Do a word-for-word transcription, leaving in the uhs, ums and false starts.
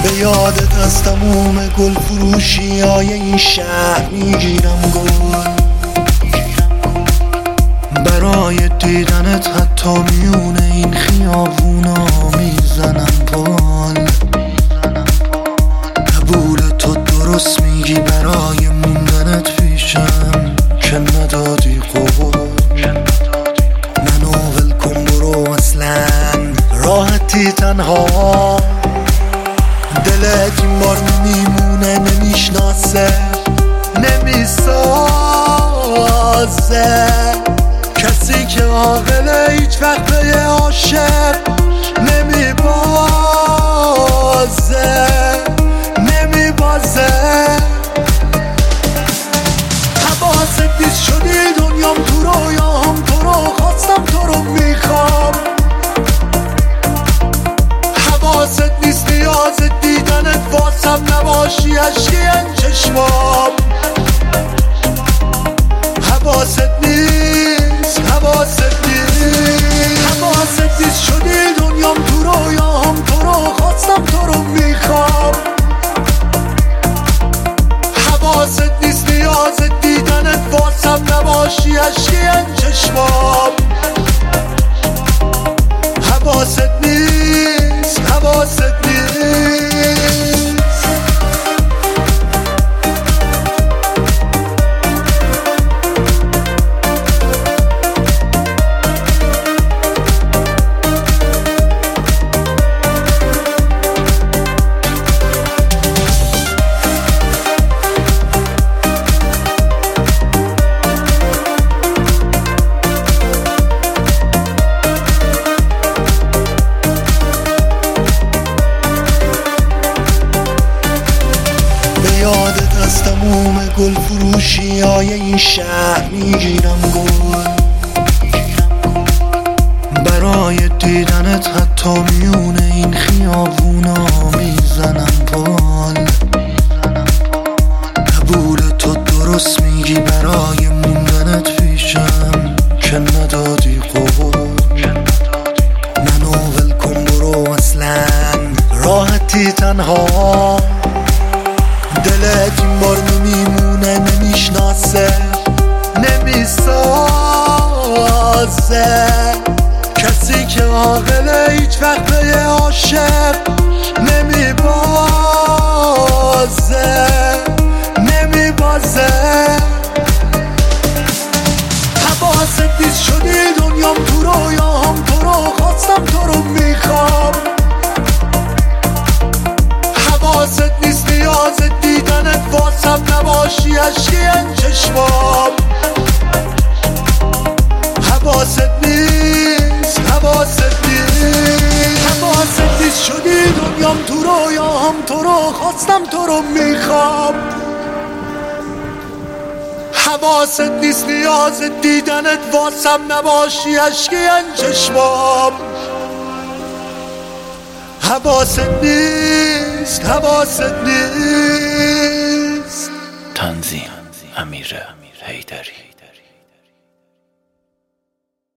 به یادت از تموم گل فروشی های این شهر میگیرم گل، برای دیدنت حتی میونه این خیابونا میزنم پال. قبول تو درست میگی، برای موندنت پیشم که ندادی قول. منو ول کن برو، اصلا راحتی تنها، دلت این بار نمیمونه، نمیشناسه نمیسازه. کسی که عاقله هیچ وقت به یه عاشق نمیبازه نمیبازه. حواست نیست شدی دنیام، تو رویاهم تو رو خواستم، تو رو میخوام. حواست نیست نیاز دیدنت واسم نباشی، عشقی این چشمام. حواست نیست حواست نیست حواست نیست شدی دنیام، تو رویاهم تو رو خواستم، تو رو میخوام. حواست نیست نیاز دیدنت واسم نباشی، عشقی این چشمام. حواست نیست حواست نیست. یادت از تموم گل فروشی های این شهر میگیرم گل، برای دیدنت حتی میونه این خیابونا میزنم پال. قبول تو درست میگی، برای موندنت پیشم که ندادی قول. منو ول کن برو، اصلا راحتی تنها، دلت این بار نمیمونه، نمیشناسه نمیسازه. کسی که عاقله هیچ وقت به یه عاشق نمیبازه نمیبازه. حواست نیست شدی دنیام، تو رویاهم تو رو خواستم، تو رو میخوام. حواست نیست نیاز دیدنت واسم نباشی، عشقی این چشمام. حواست نیست حواست نیست حواست نیست شدی دنیام، تو رویاهم تو رو خواستم، تو رو میخوام. حواست نیست نیاز دیدنت واسم نباشی، عشقی این چشمام. حواست نیست حواست نیست. تنظیم امیر حیدری.